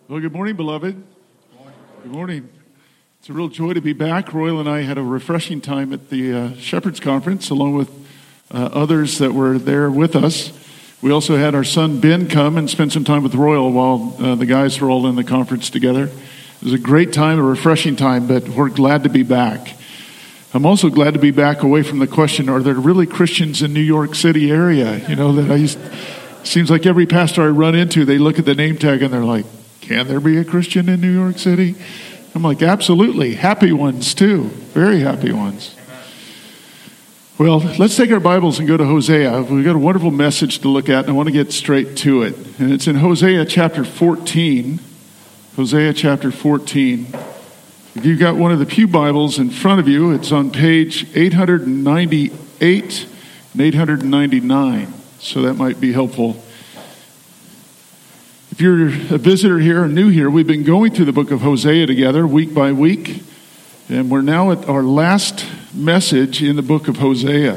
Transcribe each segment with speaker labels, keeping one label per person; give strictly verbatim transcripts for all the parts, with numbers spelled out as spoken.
Speaker 1: Well, good morning, beloved. Good morning. It's a real joy to be back. Royal and I had a refreshing time at the uh, Shepherd's Conference, along with uh, others that were there with us. We also had our son Ben come and spend some time with Royal while uh, the guys were all in the conference together. It was a great time, a refreshing time, but we're glad to be back. I'm also glad to be back away from the question, are there really Christians in New York City area? You know, that I used, seems like every pastor I run into, they look at the name tag and they're like, can there be a Christian in New York City? I'm like, absolutely. Happy ones too. Very happy ones. Well, let's take our Bibles and go to Hosea. We've got a wonderful message to look at, and I want to get straight to it. And it's in Hosea chapter fourteen. Hosea chapter fourteen. If you've got one of the pew Bibles in front of you, it's on page eight ninety-eight and eight ninety-nine. So that might be helpful. If you're a visitor here or new here, we've been going through the book of Hosea together week by week. And we're now at our last message in the book of Hosea.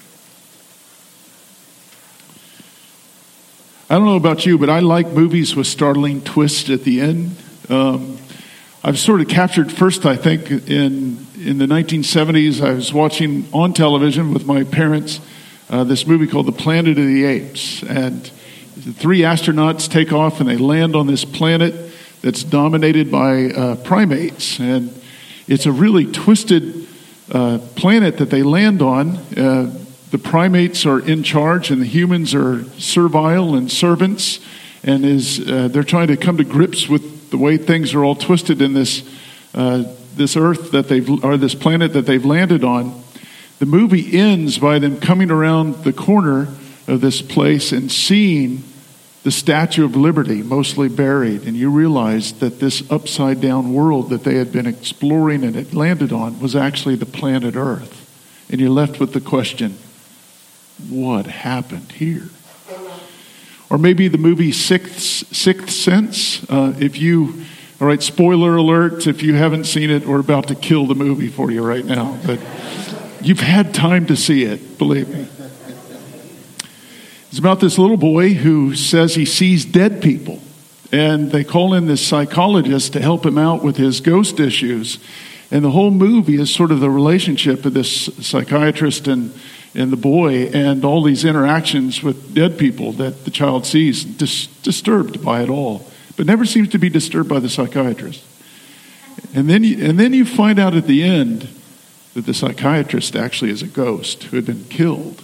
Speaker 1: I don't know about you, but I like movies with startling twists at the end. Um, I've sort of captured first, I think, in in the nineteen seventies, I was watching on television with my parents uh, this movie called The Planet of the Apes. And the three astronauts take off and they land on this planet that's dominated by uh, primates. And it's a really twisted uh, planet that they land on. Uh, the primates are in charge and the humans are servile and servants. And is uh, they're trying to come to grips with the way things are all twisted in this uh, this Earth that they've, or this planet that they've landed on. The movie ends by them coming around the corner of this place and seeing the Statue of Liberty mostly buried. And you realize that this upside down world that they had been exploring and had landed on was actually the planet Earth. And you're left with the question, what happened here? Or maybe the movie Sixth, Sixth Sense. Uh, if you, all right, spoiler alert, if you haven't seen it, we're about to kill the movie for you right now. But you've had time to see it, believe me. It's about this little boy who says he sees dead people. And they call in this psychologist to help him out with his ghost issues. And the whole movie is sort of the relationship of this psychiatrist and, and the boy and all these interactions with dead people that the child sees, dis- disturbed by it all, but never seems to be disturbed by the psychiatrist. And then you, and then you find out at the end that the psychiatrist actually is a ghost who had been killed.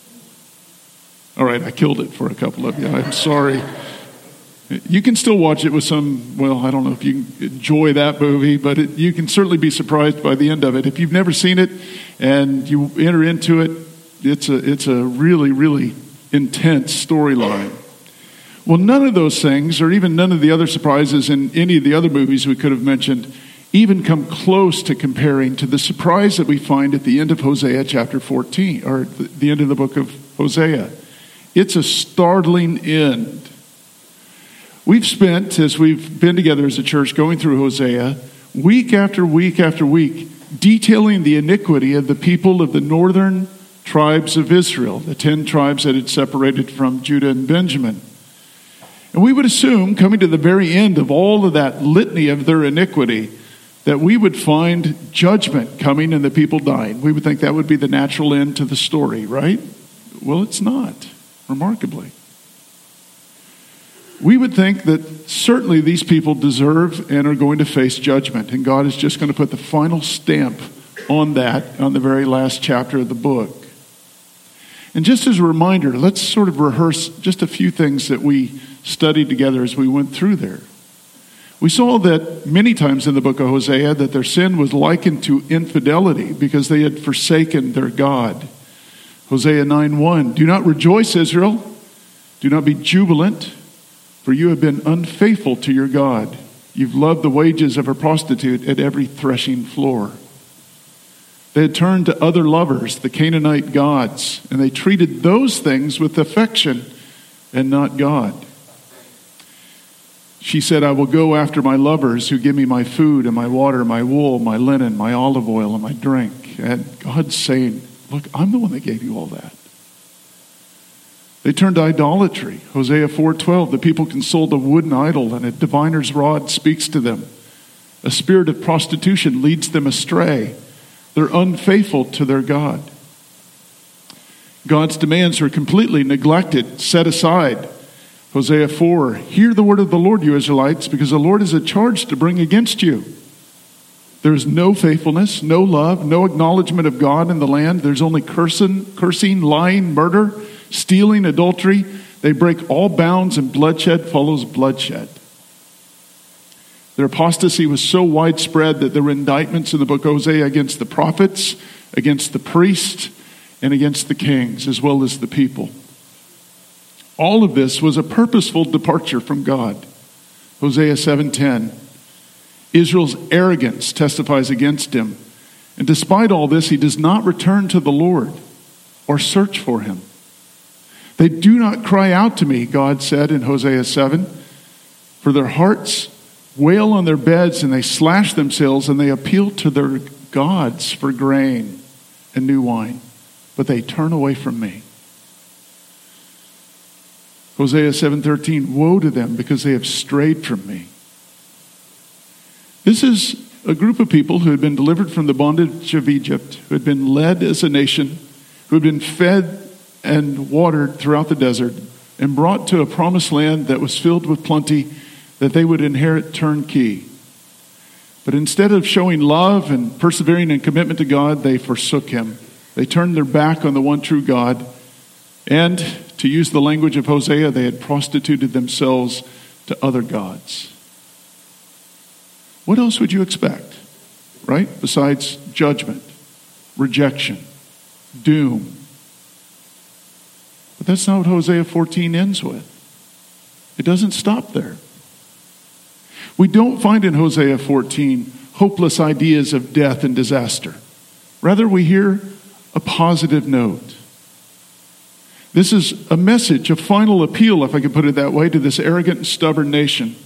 Speaker 1: All right, I killed it for a couple of you. I'm sorry. You can still watch it with some, well, I don't know if you can enjoy that movie, but it, you can certainly be surprised by the end of it. If you've never seen it and you enter into it, it's a, it's a really, really intense storyline. Well, none of those things, or even none of the other surprises in any of the other movies we could have mentioned, even come close to comparing to the surprise that we find at the end of Hosea chapter fourteen, or the end of the book of Hosea. It's a startling end. We've spent, as we've been together as a church going through Hosea, week after week after week, detailing the iniquity of the people of the northern tribes of Israel, the ten tribes that had separated from Judah and Benjamin. And we would assume, coming to the very end of all of that litany of their iniquity, that we would find judgment coming and the people dying. We would think that would be the natural end to the story, right? Well, it's not. Remarkably. We would think that certainly these people deserve and are going to face judgment, and God is just going to put the final stamp on that on the very last chapter of the book. And just as a reminder, let's sort of rehearse just a few things that we studied together as we went through there. We saw that many times in the book of Hosea that their sin was likened to infidelity because they had forsaken their God. Hosea nine one, do not rejoice, Israel. Do not be jubilant, for you have been unfaithful to your God. You've loved the wages of a prostitute at every threshing floor. They had turned to other lovers, the Canaanite gods, and they treated those things with affection and not God. She said, I will go after my lovers who give me my food and my water, my wool, my linen, my olive oil, and my drink. And God's saying, look, I'm the one that gave you all that. They turned to idolatry. Hosea four twelve, the people consult a wooden idol, and a diviner's rod speaks to them. A spirit of prostitution leads them astray. They're unfaithful to their God. God's demands are completely neglected, set aside. Hosea four, hear the word of the Lord, you Israelites, because the Lord has a charge to bring against you. There's no faithfulness, no love, no acknowledgement of God in the land. There's only cursing, cursing, lying, murder, stealing, adultery. They break all bounds, and bloodshed follows bloodshed. Their apostasy was so widespread that there were indictments in the book of Hosea against the prophets, against the priests, and against the kings, as well as the people. All of this was a purposeful departure from God. Hosea seven ten. Israel's arrogance testifies against him. And despite all this, he does not return to the Lord or search for him. They do not cry out to me, God said in Hosea seven, for their hearts wail on their beds, and they slash themselves, and they appeal to their gods for grain and new wine, but they turn away from me. Hosea seven thirteen, woe to them because they have strayed from me. This is a group of people who had been delivered from the bondage of Egypt, who had been led as a nation, who had been fed and watered throughout the desert, and brought to a promised land that was filled with plenty, that they would inherit turnkey. But instead of showing love and persevering in commitment to God, they forsook him. They turned their back on the one true God, and, to use the language of Hosea, they had prostituted themselves to other gods. What else would you expect, right? Besides judgment, rejection, doom. But that's not what Hosea fourteen ends with. It doesn't stop there. We don't find in Hosea fourteen hopeless ideas of death and disaster. Rather, we hear a positive note. This is a message, a final appeal, if I could put it that way, to this arrogant and stubborn nation.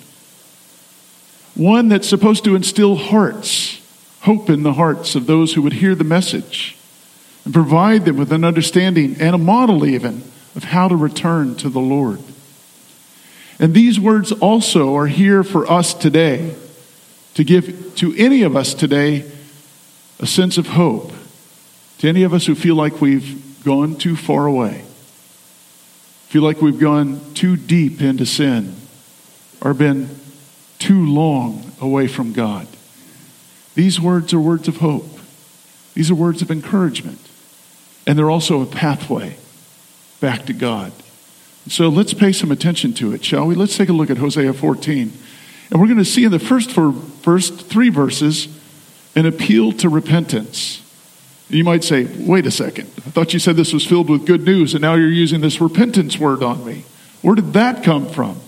Speaker 1: One that's supposed to instill hearts, hope in the hearts of those who would hear the message, and provide them with an understanding and a model even of how to return to the Lord. And these words also are here for us today, to give to any of us today a sense of hope, to any of us who feel like we've gone too far away, feel like we've gone too deep into sin, or been too long away from God. These words are words of hope. These are words of encouragement. And they're also a pathway back to God. So let's pay some attention to it, shall we? Let's take a look at Hosea fourteen. And we're going to see in the first, four, first three verses an appeal to repentance. You might say, wait a second. I thought you said this was filled with good news, and now you're using this repentance word on me. Where did that come from?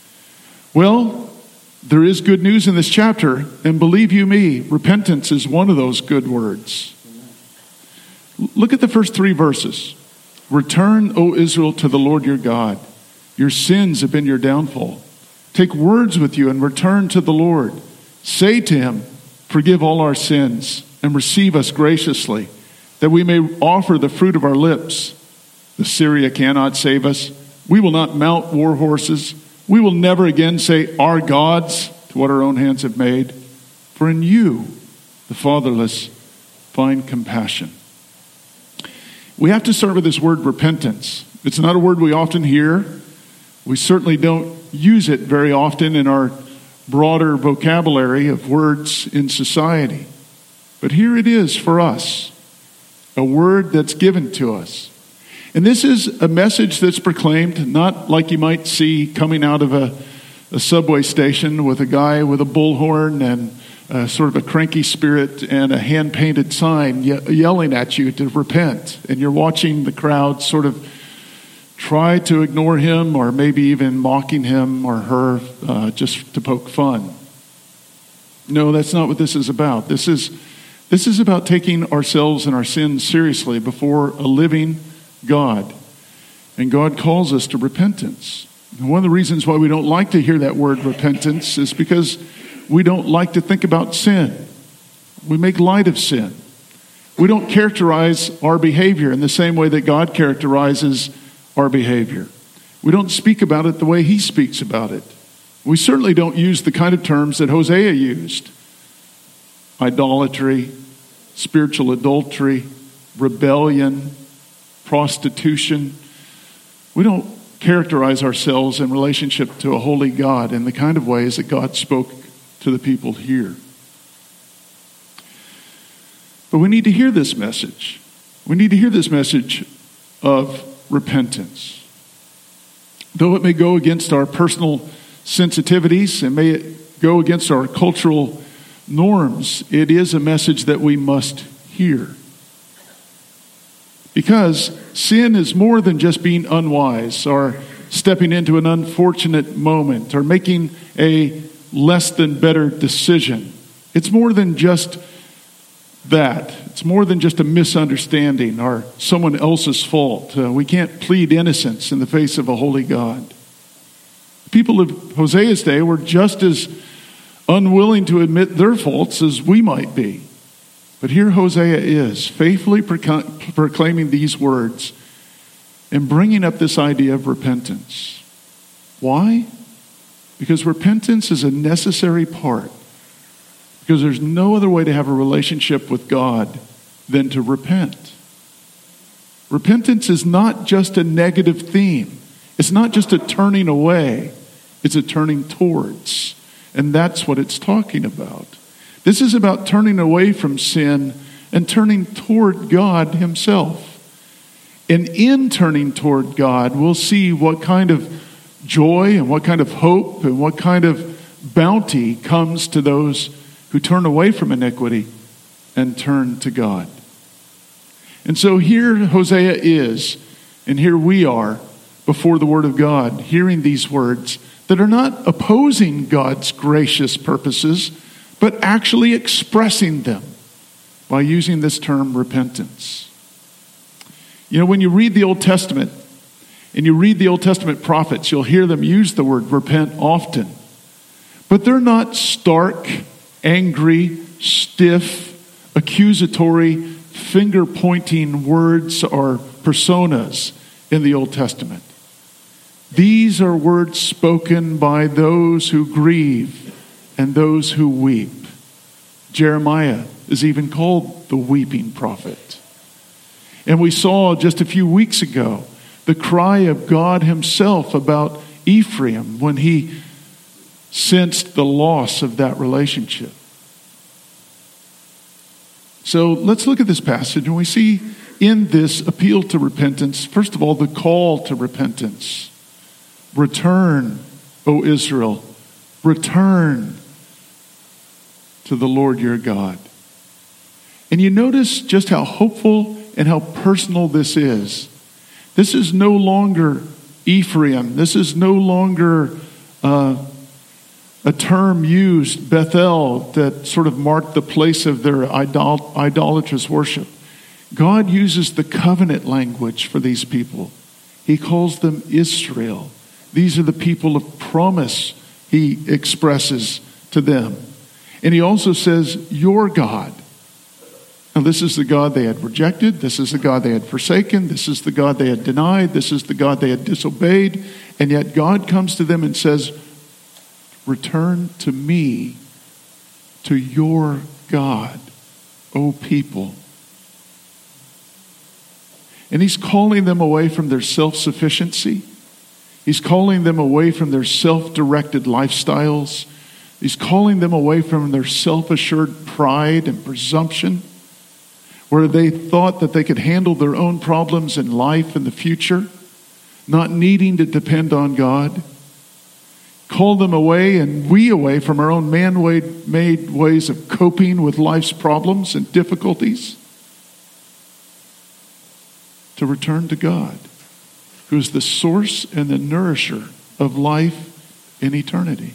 Speaker 1: Well, there is good news in this chapter, and believe you me, repentance is one of those good words. Look at the first three verses. Return, O Israel, to the Lord your God. Your sins have been your downfall. Take words with you and return to the Lord. Say to him, forgive all our sins and receive us graciously, that we may offer the fruit of our lips. The Syria cannot save us. We will not mount war horses. We will never again say, our gods, to what our own hands have made. For in you, the fatherless, find compassion. We have to start with this word repentance. It's not a word we often hear. We certainly don't use it very often in our broader vocabulary of words in society. But here it is for us, a word that's given to us. And this is a message that's proclaimed, not like you might see coming out of a, a subway station with a guy with a bullhorn and uh, sort of a cranky spirit and a hand-painted sign ye- yelling at you to repent. And you're watching the crowd sort of try to ignore him, or maybe even mocking him or her uh, just to poke fun. No, that's not what this is about. This is, this is about taking ourselves and our sins seriously before a living God. And God calls us to repentance. And one of the reasons why we don't like to hear that word repentance is because we don't like to think about sin. We make light of sin. We don't characterize our behavior in the same way that God characterizes our behavior. We don't speak about it the way he speaks about it. We certainly don't use the kind of terms that Hosea used. Idolatry, spiritual adultery, rebellion, prostitution. We don't characterize ourselves in relationship to a holy God in the kind of ways that God spoke to the people here. But we need to hear this message. We need to hear this message of repentance. Though it may go against our personal sensitivities and may it go against our cultural norms, it is a message that we must hear. Because sin is more than just being unwise or stepping into an unfortunate moment or making a less than better decision. It's more than just that. It's more than just a misunderstanding or someone else's fault. Uh, we can't plead innocence in the face of a holy God. The people of Hosea's day were just as unwilling to admit their faults as we might be. But here Hosea is, faithfully proc- proclaiming these words and bringing up this idea of repentance. Why? Because repentance is a necessary part. Because there's no other way to have a relationship with God than to repent. Repentance is not just a negative theme. It's not just a turning away. It's a turning towards. And that's what it's talking about. This is about turning away from sin and turning toward God himself. And in turning toward God, we'll see what kind of joy and what kind of hope and what kind of bounty comes to those who turn away from iniquity and turn to God. And so here Hosea is, and here we are before the Word of God, hearing these words that are not opposing God's gracious purposes, but actually expressing them by using this term repentance. You know, when you read the Old Testament and you read the Old Testament prophets, you'll hear them use the word repent often. But they're not stark, angry, stiff, accusatory, finger-pointing words or personas in the Old Testament. These are words spoken by those who grieve and those who weep. Jeremiah is even called the weeping prophet. And we saw just a few weeks ago the cry of God himself about Ephraim when he sensed the loss of that relationship. So let's look at this passage, and we see in this appeal to repentance, first of all, the call to repentance. Return, O Israel, return to the Lord your God. And you notice just how hopeful and how personal this is. This is no longer Ephraim. This is no longer uh, a term used, Bethel, that sort of marked the place of their idol- idolatrous worship. God uses the covenant language for these people. He calls them Israel. These are the people of promise he expresses to them. And he also says, your God. Now, this is the God they had rejected. This is the God they had forsaken. This is the God they had denied. This is the God they had disobeyed. And yet God comes to them and says, return to me, to your God, O people. And he's calling them away from their self-sufficiency. He's calling them away from their self-directed lifestyles. He's calling them away from their self-assured pride and presumption, where they thought that they could handle their own problems in life and the future, not needing to depend on God. Call them away and we away from our own man-made ways of coping with life's problems and difficulties, to return to God, who is the source and the nourisher of life in eternity.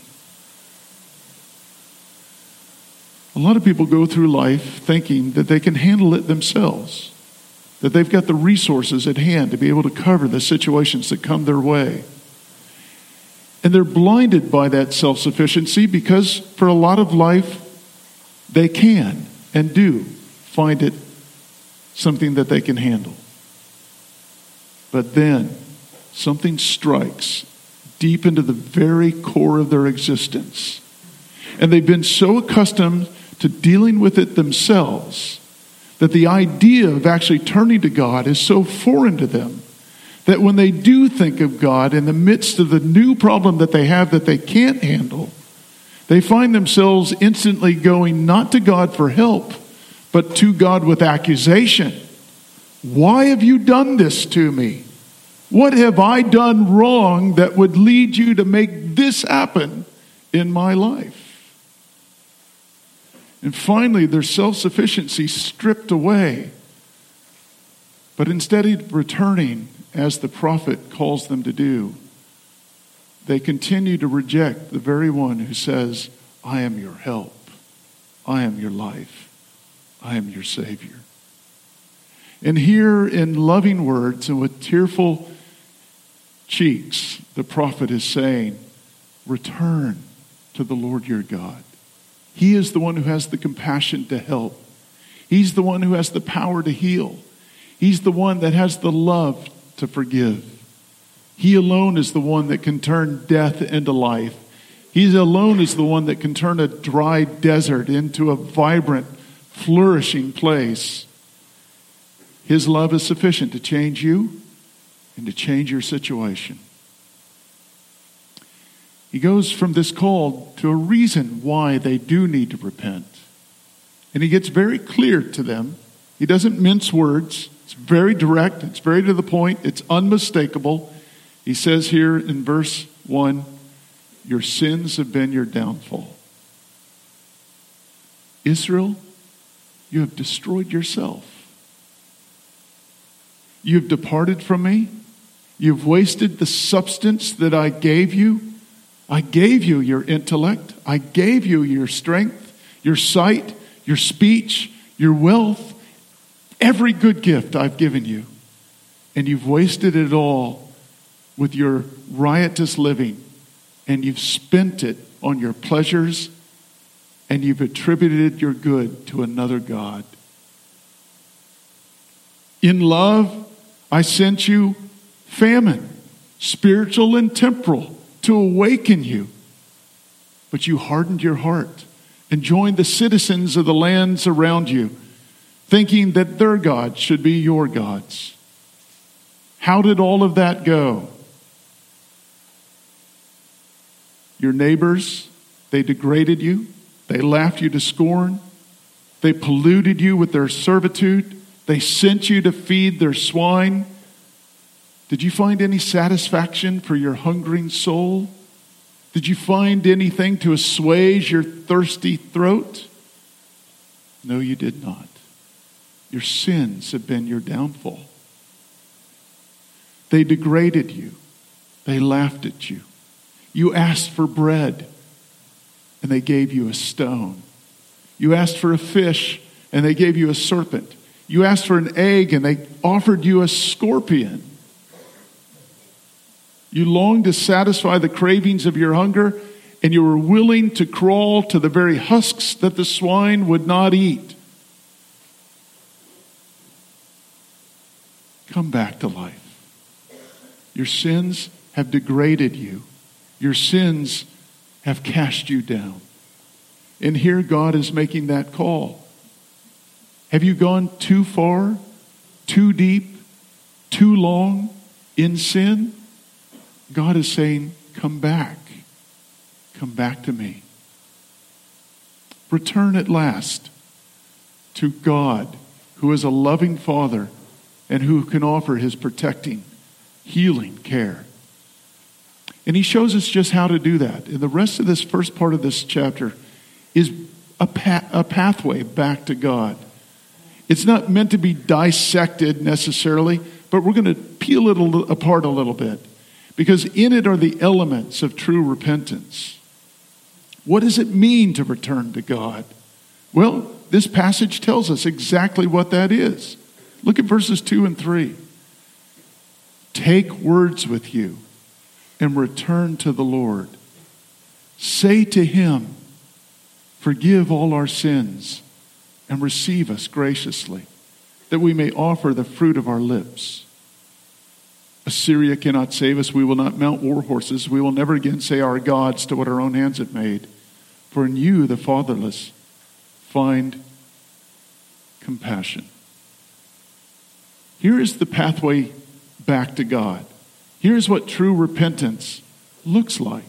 Speaker 1: A lot of people go through life thinking that they can handle it themselves, that they've got the resources at hand to be able to cover the situations that come their way. And they're blinded by that self-sufficiency because for a lot of life, they can and do find it something that they can handle. But then something strikes deep into the very core of their existence. And they've been so accustomed to dealing with it themselves that the idea of actually turning to God is so foreign to them that when they do think of God in the midst of the new problem that they have that they can't handle, they find themselves instantly going not to God for help, but to God with accusation. Why have you done this to me? What have I done wrong that would lead you to make this happen in my life? And finally, their self-sufficiency stripped away. But instead of returning, as the prophet calls them to do, they continue to reject the very one who says, I am your help. I am your life. I am your Savior. And here in loving words and with tearful cheeks, the prophet is saying, return to the Lord your God. He is the one who has the compassion to help. He's the one who has the power to heal. He's the one that has the love to forgive. He alone is the one that can turn death into life. He alone is the one that can turn a dry desert into a vibrant, flourishing place. His love is sufficient to change you and to change your situation. He goes from this call to a reason why they do need to repent. And he gets very clear to them. He doesn't mince words. It's very direct. It's very to the point. It's unmistakable. He says here in verse one, your sins have been your downfall. Israel, you have destroyed yourself. You have departed from me. You've wasted the substance that I gave you. I gave you your intellect. I gave you your strength, your sight, your speech, your wealth, every good gift I've given you. And you've wasted it all with your riotous living. And you've spent it on your pleasures. And you've attributed your good to another God. In love, I sent you famine, spiritual and temporal, to awaken you. But you hardened your heart and joined the citizens of the lands around you, thinking that their gods should be your gods. How did all of that go? Your neighbors, they degraded you. They laughed you to scorn. They polluted you with their servitude. They sent you to feed their swine. Did you find any satisfaction for your hungering soul? Did you find anything to assuage your thirsty throat? No, you did not. Your sins have been your downfall. They degraded you. They laughed at you. You asked for bread, and they gave you a stone. You asked for a fish, and they gave you a serpent. You asked for an egg, and they offered you a scorpion. You longed to satisfy the cravings of your hunger, and you were willing to crawl to the very husks that the swine would not eat. Come back to life. Your sins have degraded you. Your sins have cast you down. And here God is making that call. Have you gone too far, too deep, too long in sin? God is saying, come back. Come back to me. Return at last to God, who is a loving Father and who can offer his protecting, healing care. And he shows us just how to do that. And the rest of this first part of this chapter is a, pa- a pathway back to God. It's not meant to be dissected necessarily, but we're going to peel it a, apart a little bit. Because in it are the elements of true repentance. What does it mean to return to God? Well, this passage tells us exactly what that is. Look at verses two and three. Take words with you and return to the Lord. Say to him, forgive all our sins and receive us graciously, that we may offer the fruit of our lips. Assyria cannot save us. We will not mount war horses. We will never again say our gods to what our own hands have made. For in you, the fatherless, find compassion. Here is the pathway back to God. Here's what true repentance looks like.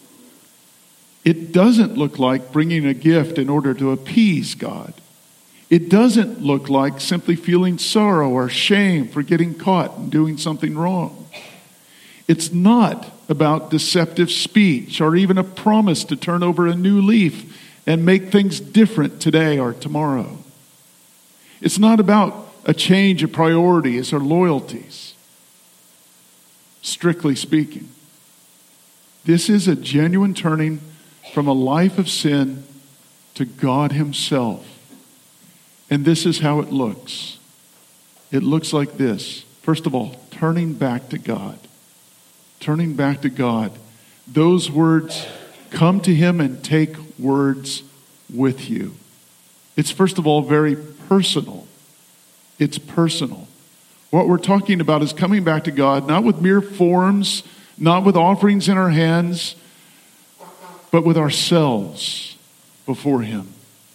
Speaker 1: It doesn't look like bringing a gift in order to appease God. It doesn't look like simply feeling sorrow or shame for getting caught and doing something wrong. It's not about deceptive speech or even a promise to turn over a new leaf and make things different today or tomorrow. It's not about a change of priorities or loyalties, strictly speaking. This is a genuine turning from a life of sin to God Himself. And this is how it looks. It looks like this. First of all, turning back to God. Turning back to God. Those words, come to Him and take words with you. It's first of all very personal. It's personal. What we're talking about is coming back to God, not with mere forms, not with offerings in our hands, but with ourselves before Him.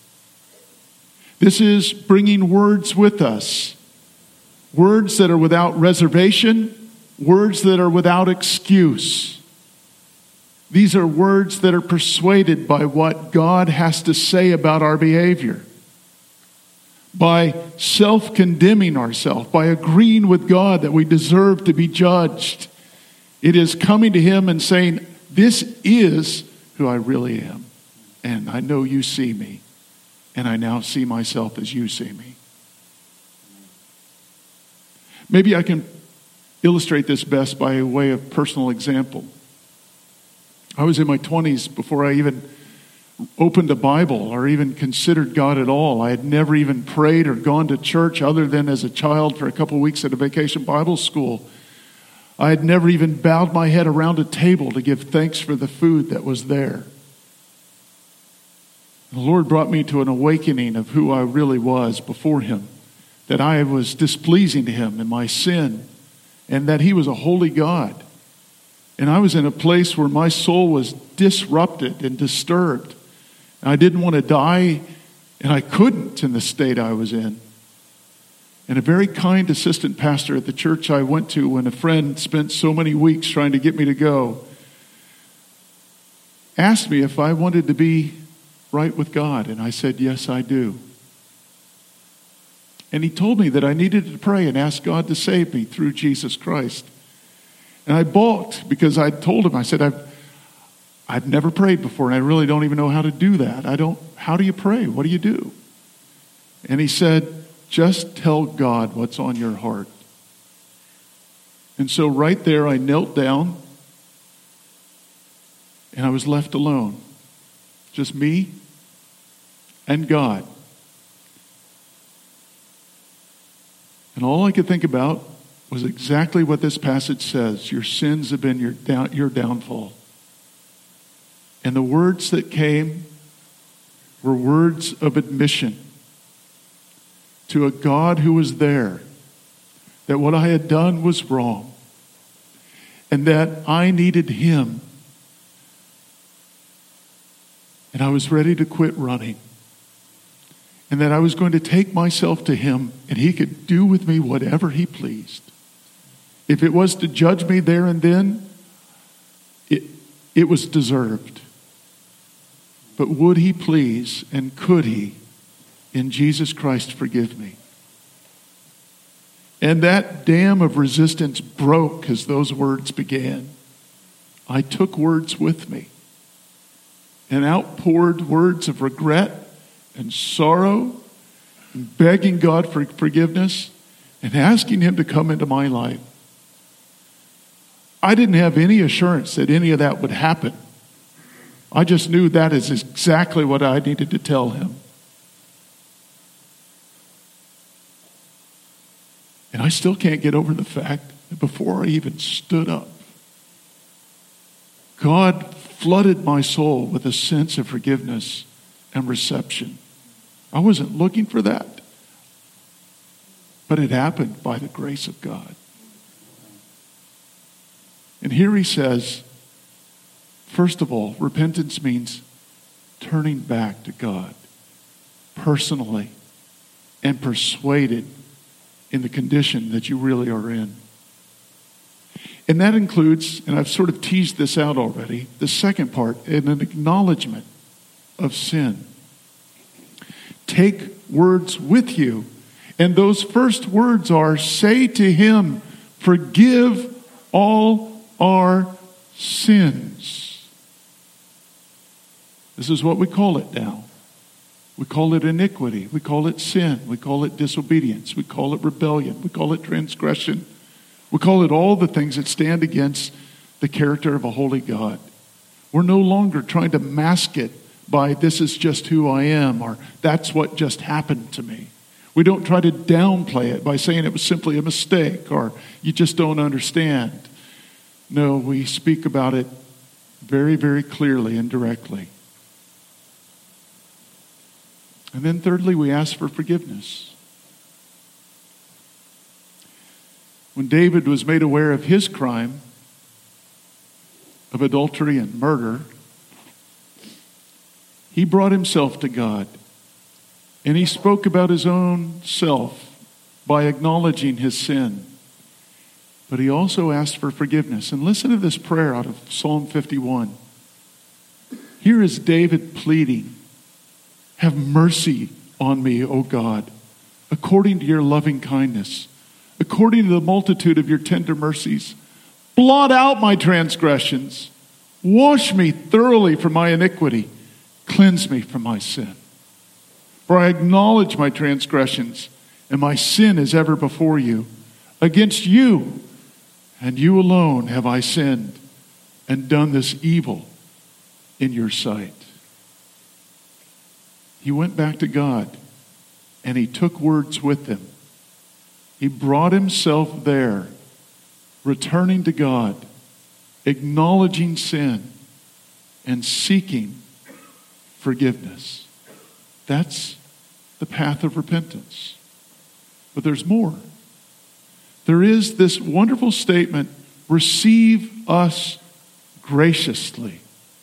Speaker 1: This is bringing words with us. Words that are without reservation. Words that are without excuse. These are words that are persuaded by what God has to say about our behavior. By self-condemning ourselves. By agreeing with God that we deserve to be judged. It is coming to Him and saying, this is who I really am. And I know you see me. And I now see myself as you see me. Maybe I can illustrate this best by way of personal example. I was in my twenties before I even opened a Bible or even considered God at all. I had never even prayed or gone to church other than as a child for a couple of weeks at a vacation Bible school. I had never even bowed my head around a table to give thanks for the food that was there. The Lord brought me to an awakening of who I really was before Him, that I was displeasing to Him in my sin, and that He was a holy God. And I was in a place where my soul was disrupted and disturbed. And I didn't want to die, and I couldn't in the state I was in. And a very kind assistant pastor at the church I went to when a friend spent so many weeks trying to get me to go, asked me if I wanted to be right with God. And I said, yes, I do. And he told me that I needed to pray and ask God to save me through Jesus Christ. And I balked because I told him, I said, I've, I've never prayed before and I really don't even know how to do that. I don't, how do you pray? What do you do? And he said, just tell God what's on your heart. And so right there I knelt down and I was left alone. Just me and God. And all I could think about was exactly what this passage says. Your sins have been your down, your downfall. And the words that came were words of admission to a God who was there, that what I had done was wrong, and that I needed Him. And I was ready to quit running. And that I was going to take myself to Him and He could do with me whatever He pleased. If it was to judge me there and then, it, it was deserved. But would He please and could He, in Jesus Christ, forgive me? And that dam of resistance broke as those words began. I took words with me and outpoured words of regret and sorrow, and begging God for forgiveness and asking Him to come into my life. I didn't have any assurance that any of that would happen. I just knew that is exactly what I needed to tell Him. And I still can't get over the fact that before I even stood up, God flooded my soul with a sense of forgiveness and reception. I wasn't looking for that, but it happened by the grace of God. And here he says, first of all, repentance means turning back to God personally and persuaded in the condition that you really are in. And that includes, and I've sort of teased this out already, the second part, an acknowledgement of sin. Take words with you. And those first words are, say to him, forgive all our sins. This is what we call it now. We call it iniquity. We call it sin. We call it disobedience. We call it rebellion. We call it transgression. We call it all the things that stand against the character of a holy God. We're no longer trying to mask it by this is just who I am or that's what just happened to me. We don't try to downplay it by saying it was simply a mistake or you just don't understand. No, we speak about it very, very clearly and directly. And then thirdly, we ask for forgiveness. When David was made aware of his crime of adultery and murder, he brought himself to God. And he spoke about his own self by acknowledging his sin. But he also asked for forgiveness. And listen to this prayer out of Psalm fifty-one. Here is David pleading, have mercy on me, O God, according to your loving kindness, according to the multitude of your tender mercies. Blot out my transgressions. Wash me thoroughly from my iniquity. Cleanse me from my sin. For I acknowledge my transgressions, and my sin is ever before you. Against you, and you alone, have I sinned, and done this evil in your sight. He went back to God, and he took words with him. He brought himself there, returning to God, acknowledging sin, and seeking forgiveness. That's the path of repentance. But there's more. There is this wonderful statement, receive us graciously.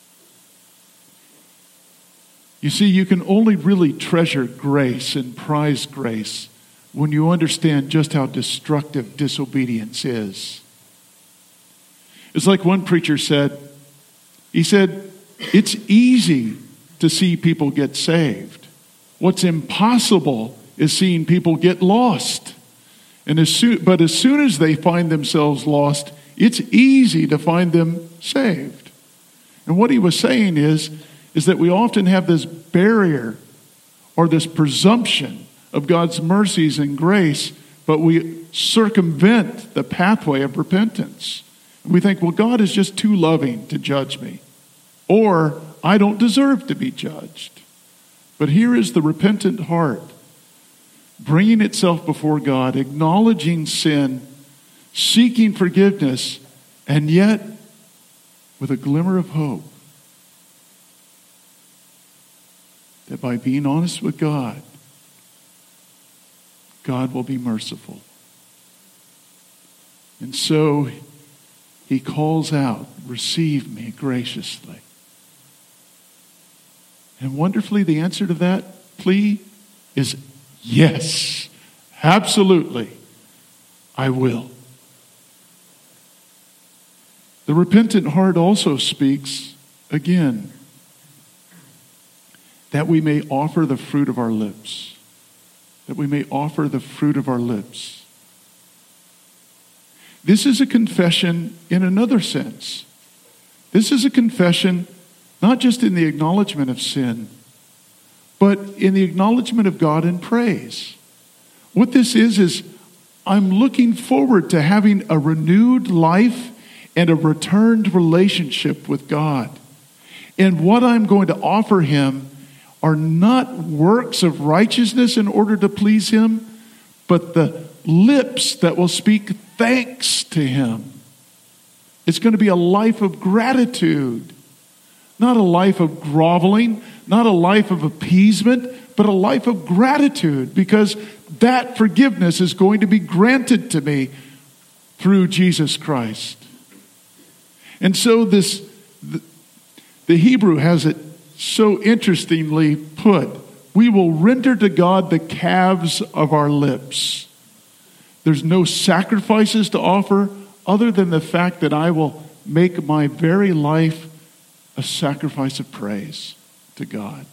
Speaker 1: You see, you can only really treasure grace and prize grace when you understand just how destructive disobedience is. It's like one preacher said, he said, it's easy to see people get saved. What's impossible is seeing people get lost. And as soon, but as soon as they find themselves lost, it's easy to find them saved. And what he was saying is, is that we often have this barrier or this presumption of God's mercies and grace, but we circumvent the pathway of repentance. We think, well, God is just too loving to judge me. Or, I don't deserve to be judged. But here is the repentant heart, bringing itself before God, acknowledging sin, seeking forgiveness, and yet with a glimmer of hope that by being honest with God, God will be merciful. And so he calls out, receive me graciously. And wonderfully, the answer to that plea is yes, absolutely, I will. The repentant heart also speaks again that we may offer the fruit of our lips. That we may offer the fruit of our lips. This is a confession in another sense. This is a confession not just in the acknowledgement of sin, but in the acknowledgement of God in praise. What this is, is I'm looking forward to having a renewed life and a returned relationship with God. And what I'm going to offer him are not works of righteousness in order to please him, but the lips that will speak thanks to him. It's going to be a life of gratitude, not a life of groveling, not a life of appeasement, but a life of gratitude, because that forgiveness is going to be granted to me through Jesus Christ. And so this, the, the Hebrew has it so interestingly put. We will render to God the calves of our lips. There's no sacrifices to offer other than the fact that I will make my very life a sacrifice of praise to God.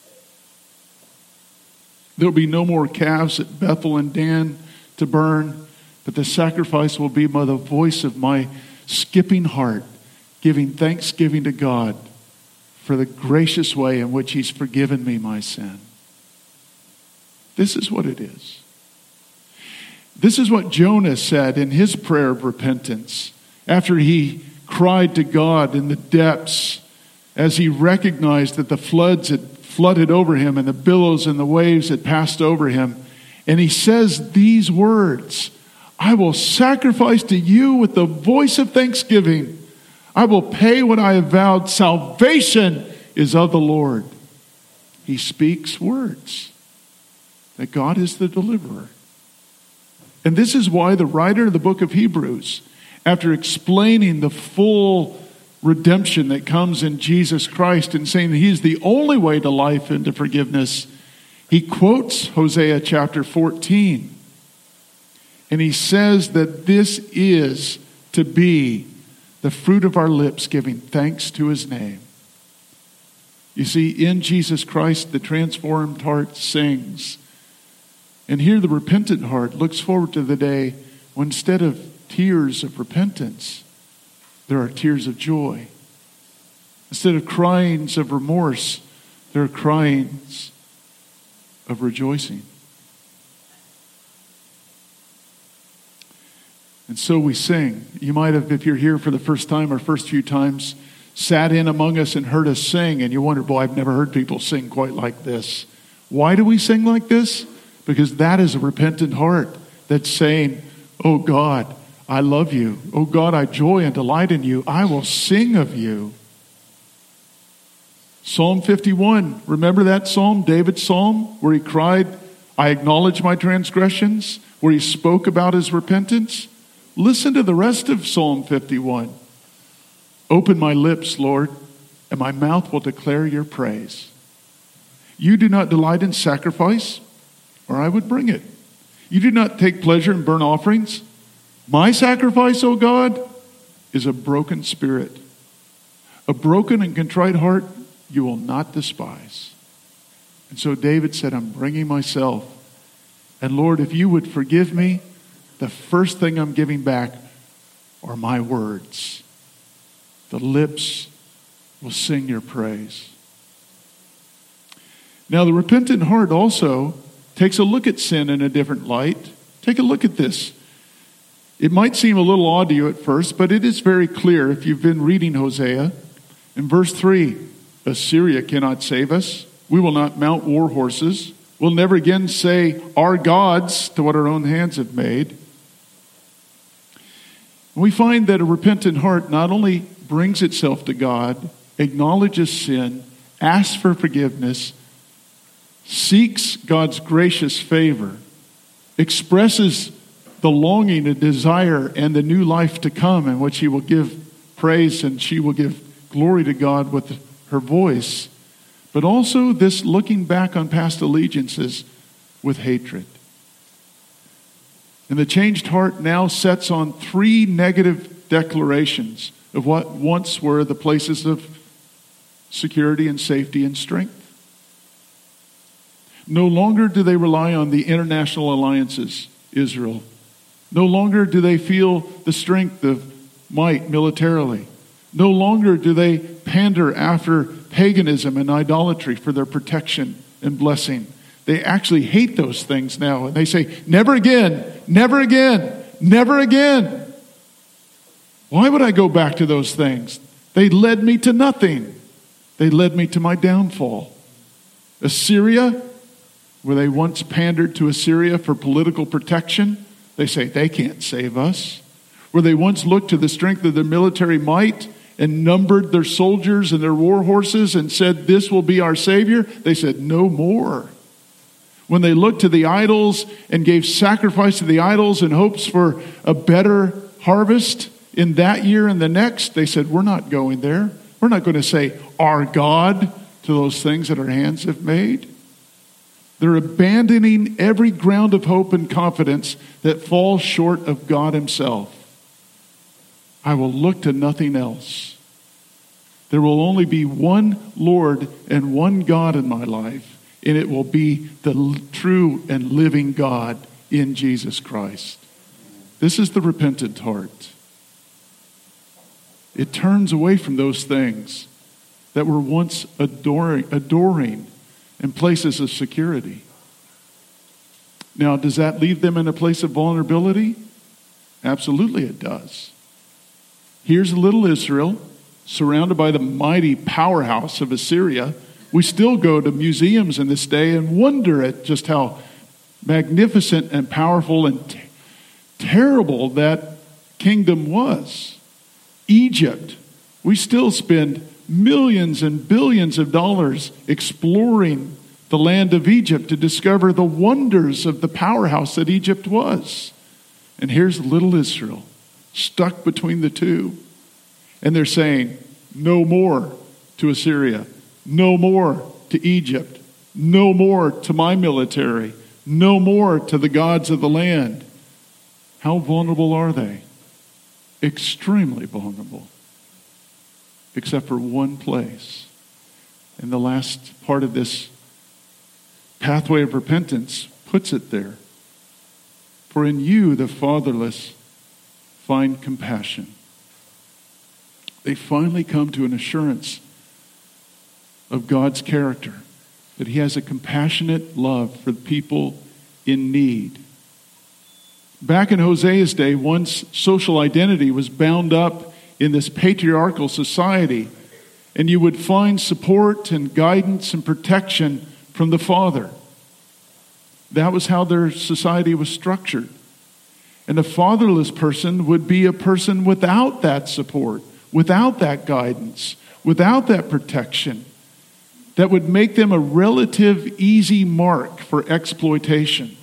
Speaker 1: There'll be no more calves at Bethel and Dan to burn, but the sacrifice will be by the voice of my skipping heart, giving thanksgiving to God for the gracious way in which He's forgiven me my sin. This is what it is. This is what Jonah said in his prayer of repentance after he cried to God in the depths as he recognized that the floods had flooded over him and the billows and the waves had passed over him. And he says these words, I will sacrifice to you with the voice of thanksgiving. I will pay what I have vowed. Salvation is of the Lord. He speaks words that God is the deliverer. And this is why the writer of the book of Hebrews, after explaining the full redemption that comes in Jesus Christ and saying that He is the only way to life and to forgiveness, he quotes Hosea chapter fourteen. And he says that this is to be the fruit of our lips, giving thanks to His name. You see, in Jesus Christ, the transformed heart sings. And here the repentant heart looks forward to the day when instead of tears of repentance, there are tears of joy. Instead of cryings of remorse, there are cryings of rejoicing. And so we sing. You might have, if you're here for the first time or first few times, sat in among us and heard us sing, and you wonder, boy, I've never heard people sing quite like this. Why do we sing like this? Because that is a repentant heart that's saying, oh God, I love you. Oh God, I joy and delight in you. I will sing of you. Psalm fifty-one, remember that psalm, David's psalm, where he cried, I acknowledge my transgressions, where he spoke about his repentance? Listen to the rest of Psalm fifty-one. Open my lips, Lord, and my mouth will declare your praise. You do not delight in sacrifice, or I would bring it. You do not take pleasure in burnt offerings. My sacrifice, O God, is a broken spirit. A broken and contrite heart you will not despise. And so David said, I'm bringing myself. And Lord, if you would forgive me, the first thing I'm giving back are my words. The lips will sing your praise. Now, the repentant heart also takes a look at sin in a different light. Take a look at this. It might seem a little odd to you at first, but it is very clear if you've been reading Hosea. In verse three, Assyria cannot save us. We will not mount war horses. We'll never again say our gods to what our own hands have made. We find that a repentant heart not only brings itself to God, acknowledges sin, asks for forgiveness, seeks God's gracious favor, expresses the longing, the desire, and the new life to come in which He will give praise and she will give glory to God with her voice, but also this looking back on past allegiances with hatred. And the changed heart now sets on three negative declarations of what once were the places of security and safety and strength. No longer do they rely on the international alliances, Israel. No longer do they feel the strength of might militarily. No longer do they pander after paganism and idolatry for their protection and blessing. They actually hate those things now. And they say, never again, never again, never again. Why would I go back to those things? They led me to nothing. They led me to my downfall. Assyria, where they once pandered to Assyria for political protection, they say they can't save us. Where they once looked to the strength of their military might and numbered their soldiers and their war horses and said, this will be our Savior, they said, no more. When they looked to the idols and gave sacrifice to the idols in hopes for a better harvest in that year and the next, they said, we're not going there. We're not going to say, our God, to those things that our hands have made. They're abandoning every ground of hope and confidence that falls short of God himself. I will look to nothing else. There will only be one Lord and one God in my life, and it will be the true and living God in Jesus Christ. This is the repentant heart. It turns away from those things that were once adoring, adoring and places of security. Now, does that leave them in a place of vulnerability? Absolutely it does. Here's little Israel, surrounded by the mighty powerhouse of Assyria. We still go to museums in this day and wonder at just how magnificent and powerful and t- terrible that kingdom was. Egypt, we still spend millions and billions of dollars exploring the land of Egypt to discover the wonders of the powerhouse that Egypt was. And here's little Israel, stuck between the two. And they're saying, no more to Assyria, no more to Egypt, no more to my military, no more to the gods of the land. How vulnerable are they? Extremely vulnerable. Except for one place. And the last part of this pathway of repentance puts it there. For in you, the fatherless, find compassion. They finally come to an assurance of God's character, that he has a compassionate love for the people in need. Back in Hosea's day, one's social identity was bound up in this patriarchal society, and you would find support and guidance and protection from the father. That was how their society was structured. And a fatherless person would be a person without that support, without that guidance, without that protection, that would make them a relative easy mark for exploitation.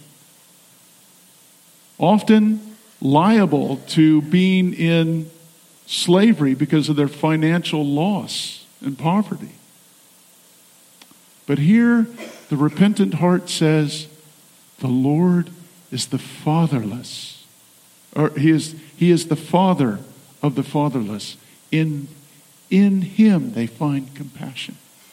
Speaker 1: Often liable to being in slavery because of their financial loss and poverty. But here, the repentant heart says, the Lord is the fatherless. Or he is, he is the father of the fatherless. In, in him they find compassion.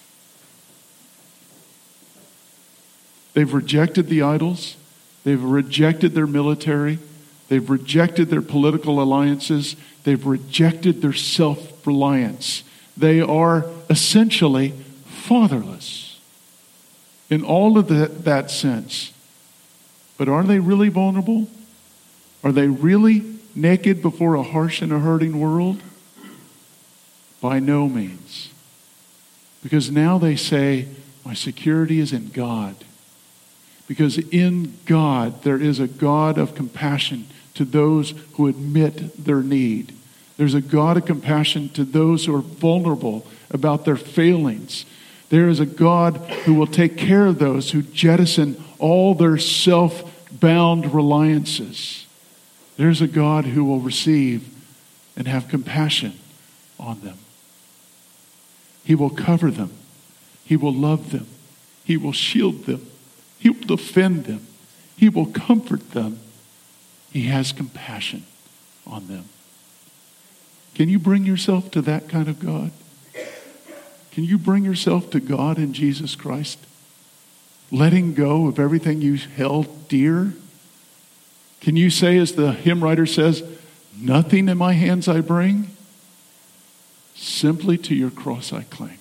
Speaker 1: They've rejected the idols. They've rejected their military. They've rejected their political alliances. They've rejected their self-reliance. They are essentially fatherless in all of the, that sense. But are they really vulnerable? Are they really naked before a harsh and a hurting world? By no means. Because now they say, my security is in God. Because in God, there is a God of compassion to those who admit their need. There's a God of compassion to those who are vulnerable about their failings. There is a God who will take care of those who jettison all their self-bound reliances. There's a God who will receive and have compassion on them. He will cover them. He will love them. He will shield them. He will defend them. He will comfort them. He has compassion on them. Can you bring yourself to that kind of God? Can you bring yourself to God in Jesus Christ? Letting go of everything you held dear? Can you say, as the hymn writer says, nothing in my hands I bring, simply to your cross I cling?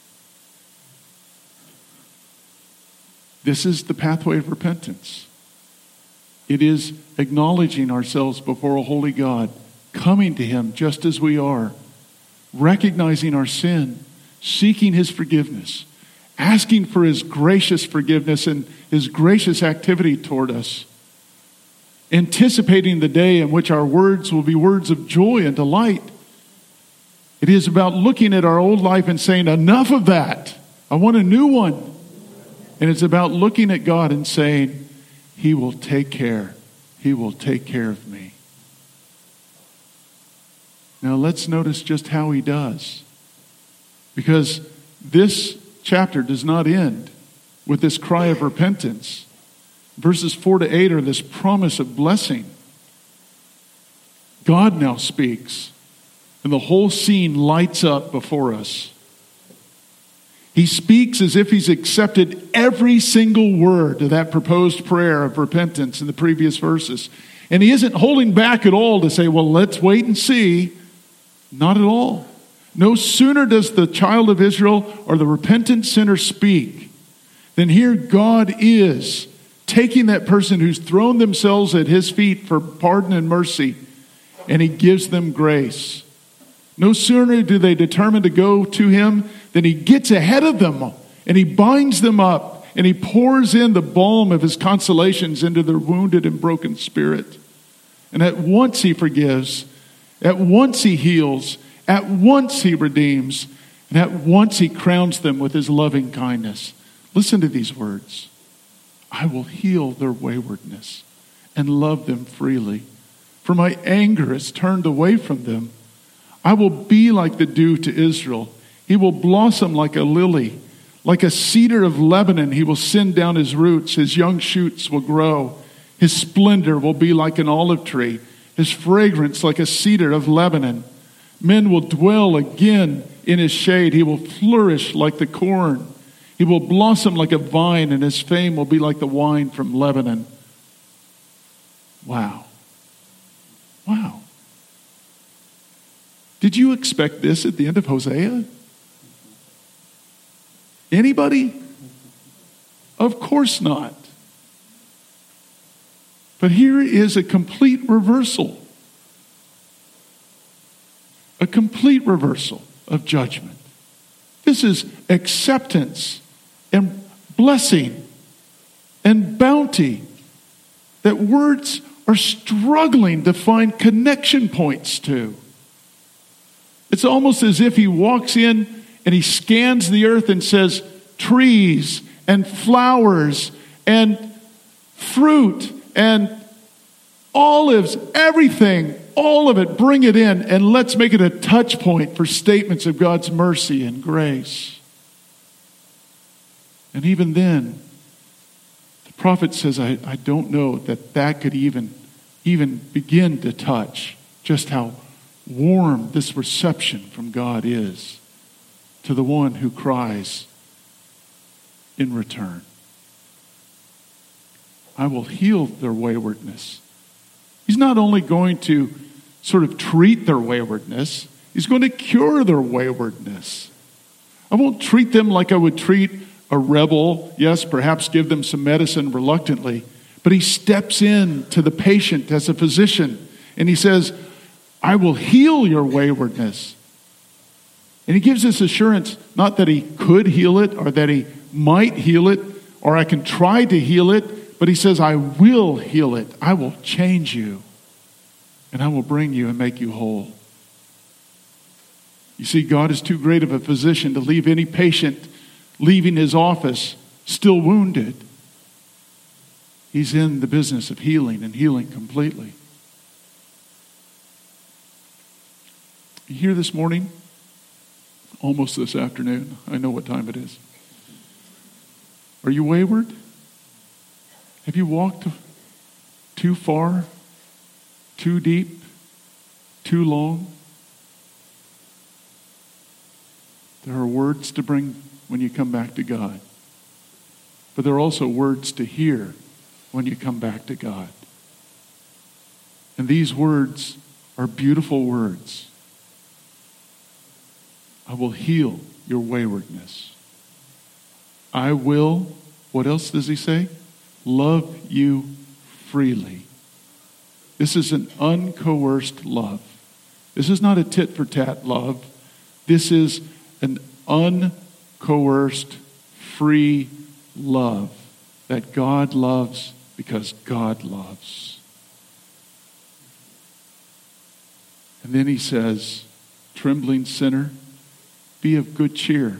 Speaker 1: This is the pathway of repentance. It is acknowledging ourselves before a holy God, coming to him just as we are, recognizing our sin, seeking his forgiveness, asking for his gracious forgiveness and his gracious activity toward us, anticipating the day in which our words will be words of joy and delight. It is about looking at our old life and saying, enough of that. I want a new one. And it's about looking at God and saying, he will take care. He will take care of me. Now let's notice just how he does. Because this chapter does not end with this cry of repentance. Verses four to eight are this promise of blessing. God now speaks, and the whole scene lights up before us. He speaks as if he's accepted every single word of that proposed prayer of repentance in the previous verses. And he isn't holding back at all to say, well, let's wait and see. Not at all. No sooner does the child of Israel or the repentant sinner speak than here God is taking that person who's thrown themselves at his feet for pardon and mercy, and he gives them grace. No sooner do they determine to go to him than he gets ahead of them and he binds them up and he pours in the balm of his consolations into their wounded and broken spirit. And at once he forgives, at once he heals, at once he redeems, and at once he crowns them with his loving kindness. Listen to these words. I will heal their waywardness and love them freely, for my anger is turned away from them. I will be like the dew to Israel. He will blossom like a lily. Like a cedar of Lebanon, he will send down his roots. His young shoots will grow. His splendor will be like an olive tree. His fragrance like a cedar of Lebanon. Men will dwell again in his shade. He will flourish like the corn. He will blossom like a vine, and his fame will be like the wine from Lebanon. Wow. Wow. Did you expect this at the end of Hosea? Anybody? Of course not. But here is a complete reversal. A complete reversal of judgment. This is acceptance and blessing and bounty that words are struggling to find connection points to. It's almost as if he walks in and he scans the earth and says, trees and flowers and fruit and olives, everything, all of it, bring it in, and let's make it a touch point for statements of God's mercy and grace. And even then, the prophet says, I, I don't know that that could even, even begin to touch just how warm this reception from God is to the one who cries in return. I will heal their waywardness. He's not only going to sort of treat their waywardness, he's going to cure their waywardness. I won't treat them like I would treat a rebel. Yes, perhaps give them some medicine reluctantly, but he steps in to the patient as a physician and he says, I will heal your waywardness. And he gives this assurance, not that he could heal it or that he might heal it or I can try to heal it, but he says, I will heal it. I will change you and I will bring you and make you whole. You see, God is too great of a physician to leave any patient leaving his office still wounded. He's in the business of healing and healing completely. You here this morning? Almost this afternoon. I know what time it is. Are you wayward? Have you walked too far, too deep, too long? There are words to bring when you come back to God. But there are also words to hear when you come back to God. And these words are beautiful words. I will heal your waywardness. I will, what else does he say? Love you freely. This is an uncoerced love. This is not a tit-for-tat love. This is an uncoerced, free love that God loves because God loves. And then he says, trembling sinner, be of good cheer.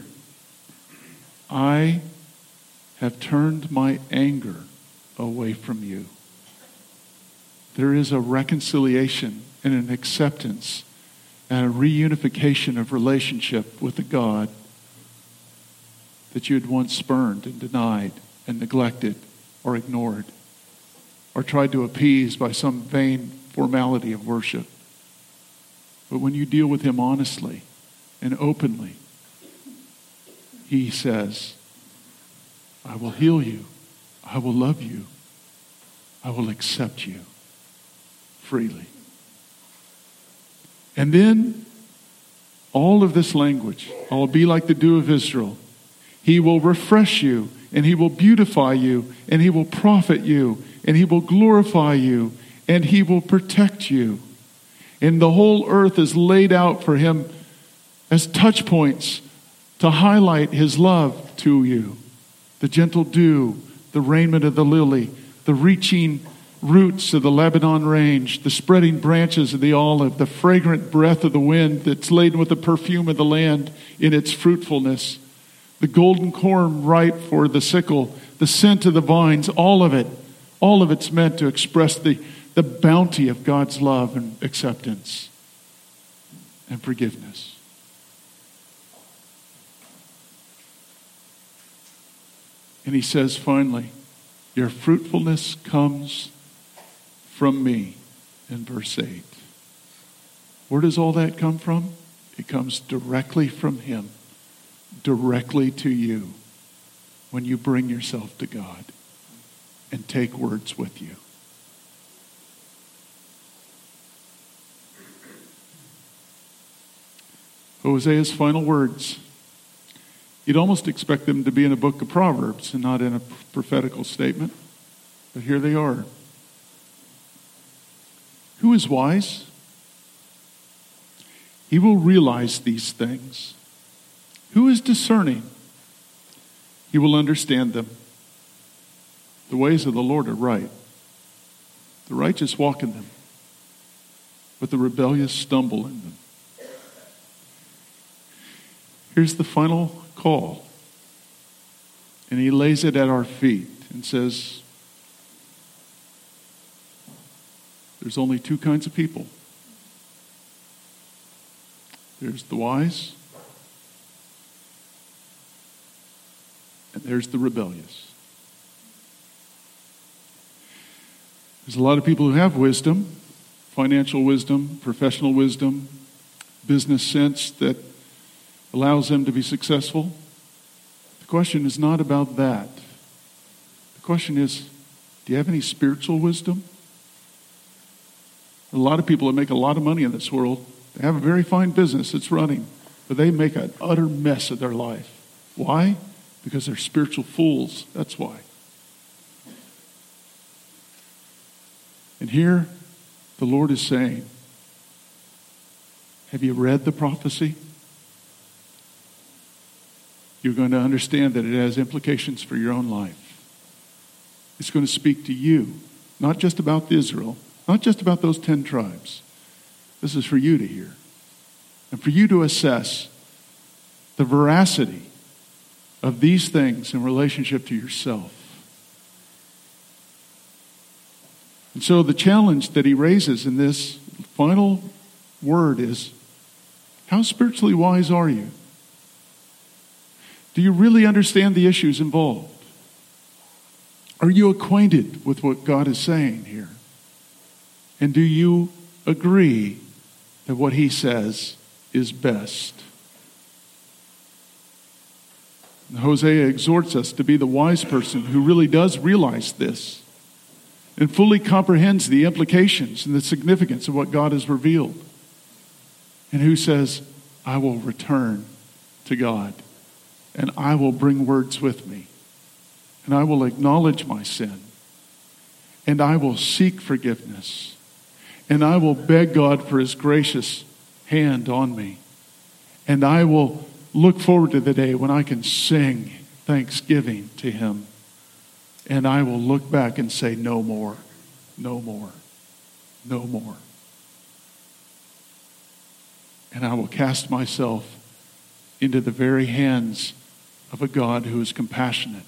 Speaker 1: I have turned my anger away from you. There is a reconciliation and an acceptance and a reunification of relationship with the God that you had once spurned and denied and neglected or ignored or tried to appease by some vain formality of worship. But when you deal with him honestly and openly, he says, I will heal you. I will love you. I will accept you freely. And then all of this language, I will be like the dew of Israel. He will refresh you, and he will beautify you, and he will profit you, and he will glorify you, and he will protect you. And the whole earth is laid out for him as touch points to highlight his love to you. The gentle dew, the raiment of the lily, the reaching roots of the Lebanon range, the spreading branches of the olive, the fragrant breath of the wind that's laden with the perfume of the land in its fruitfulness, the golden corn ripe for the sickle, the scent of the vines, all of it, all of it's meant to express the, the bounty of God's love and acceptance and forgiveness. And he says finally, your fruitfulness comes from me, in verse eight. Where does all that come from? It comes directly from him, directly to you, when you bring yourself to God and take words with you. Hosea's final words, you'd almost expect them to be in a book of Proverbs and not in a prophetical statement, but here they are. Who is wise? He will realize these things. Who is discerning? He will understand them. The ways of the Lord are right. The righteous walk in them, but the rebellious stumble in them. Here's the final call. And he lays it at our feet and says, there's only two kinds of people. There's the wise, and there's the rebellious. There's a lot of people who have wisdom, financial wisdom, professional wisdom, business sense that allows them to be successful. The question is not about that. The question is, do you have any spiritual wisdom? A lot of people that make a lot of money in this world, they have a very fine business that's running, but they make an utter mess of their life. Why? Because they're spiritual fools. That's why. And here, the Lord is saying, have you read the prophecy? You're going to understand that it has implications for your own life. It's going to speak to you, not just about Israel, not just about those ten tribes. This is for you to hear. And for you to assess the veracity of these things in relationship to yourself. And so the challenge that he raises in this final word is, how spiritually wise are you? Do you really understand the issues involved? Are you acquainted with what God is saying here? And do you agree that what he says is best? And Hosea exhorts us to be the wise person who really does realize this and fully comprehends the implications and the significance of what God has revealed. And who says, I will return to God. And I will bring words with me. And I will acknowledge my sin. And I will seek forgiveness. And I will beg God for his gracious hand on me. And I will look forward to the day when I can sing thanksgiving to him. And I will look back and say, no more, no more, no more. And I will cast myself into the very hands of a God who is compassionate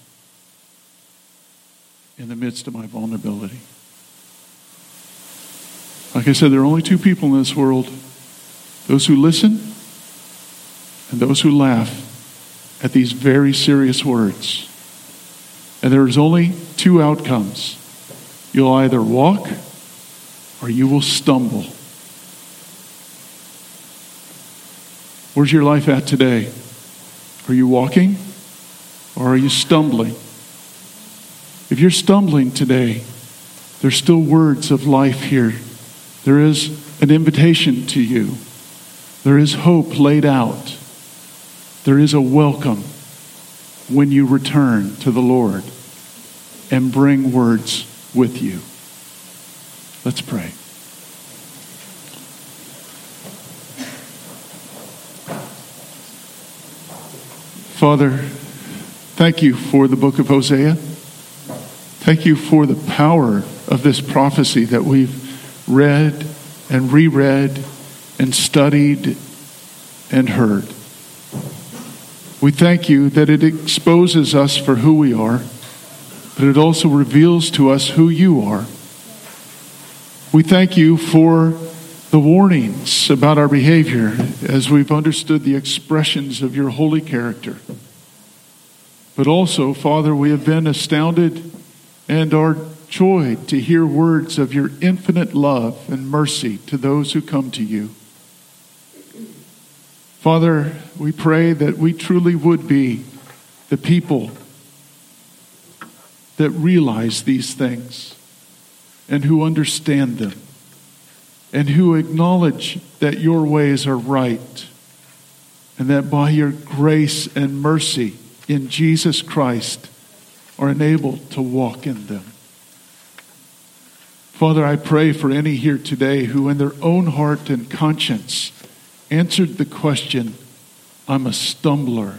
Speaker 1: in the midst of my vulnerability. Like I said, there are only two people in this world. those who listen and those who laugh at these very serious words. And there's only two outcomes. You'll either walk or you will stumble. Where's your life at today? Are you walking or are you stumbling? If you're stumbling today, there's still words of life here. There is an invitation to you. There is hope laid out. There is a welcome when you return to the Lord and bring words with you. Let's pray. Father, thank you for the book of Hosea. Thank you for the power of this prophecy that we've read and reread and studied and heard. We thank you that it exposes us for who we are, but it also reveals to us who you are. We thank you for the warnings about our behavior as we've understood the expressions of your holy character. But also, Father, we have been astounded and are joyed to hear words of your infinite love and mercy to those who come to you. Father, we pray that we truly would be the people that realize these things and who understand them and who acknowledge that your ways are right and that by your grace and mercy in Jesus Christ are enabled to walk in them. Father, I pray for any here today who in their own heart and conscience answered the question, I'm a stumbler.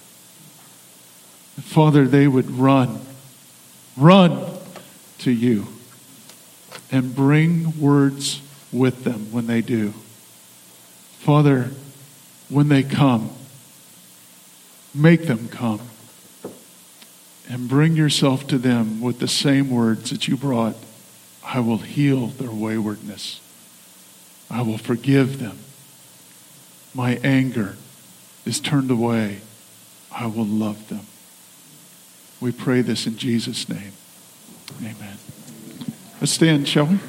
Speaker 1: Father, they would run, run to you and bring words with them when they do. Father, when they come, make them come and bring yourself to them with the same words that you brought. I will heal their waywardness. I will forgive them. My anger is turned away. I will love them. We pray this in Jesus' name. Amen. Let's stand, shall we?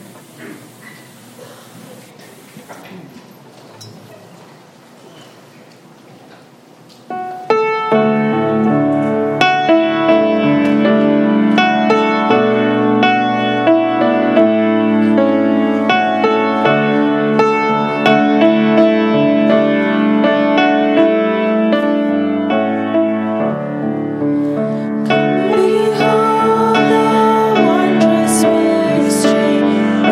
Speaker 2: Behold the wondrous mystery.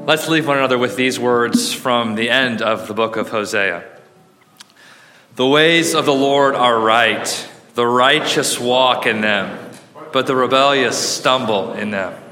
Speaker 2: Let's leave one another with these words from the end of the book of Hosea. The ways of the Lord are right. The righteous walk in them, but the rebellious stumble in them.